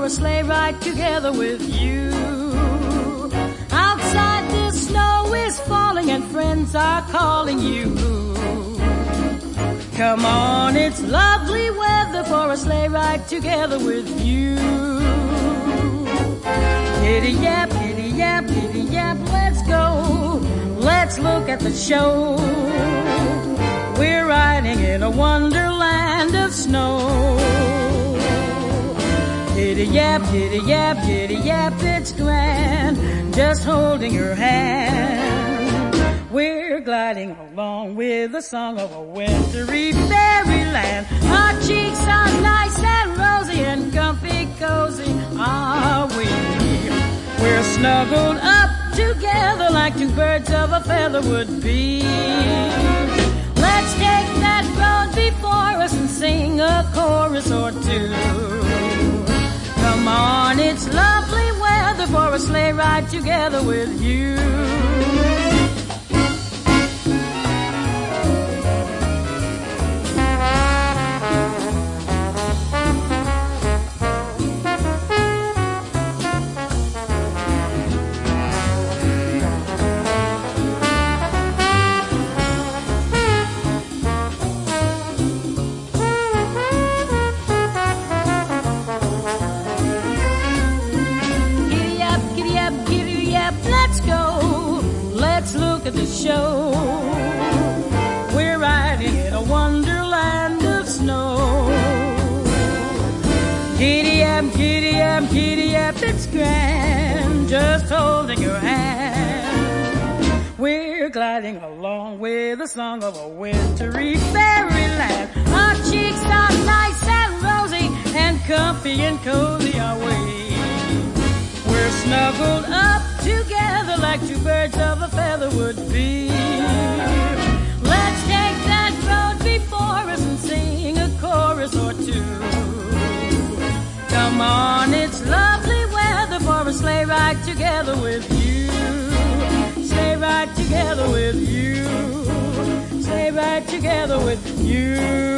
a sleigh ride together with you. Outside the snow is falling and friends are calling you. Come on, it's lovely weather for a sleigh ride together with you. Giddy yap, let's go. Let's look at the show. We're riding in a wonderland of snow. Giddy yap, it's grand, just holding your hand. We're gliding along with the song of a wintry fairyland. Our cheeks are nice and rosy and comfy cozy are we. We're snuggled up together like two birds of a feather would be. Let's take that road before us and sing a chorus or two. Come on, it's lovely weather for a sleigh ride together with you. Let's go, let's look at the show. We're riding in a wonderland of snow. Giddy up, it's grand, just holding your hand. We're gliding along with the song of a wintry fairyland. Our cheeks are nice and rosy and comfy and cozy are we. We're snuggled up together like two birds of a feather would be. Let's take that road before us and sing a chorus or two. Come on, it's lovely weather for a sleigh ride together with you. Sleigh ride together with you. Sleigh ride together with you.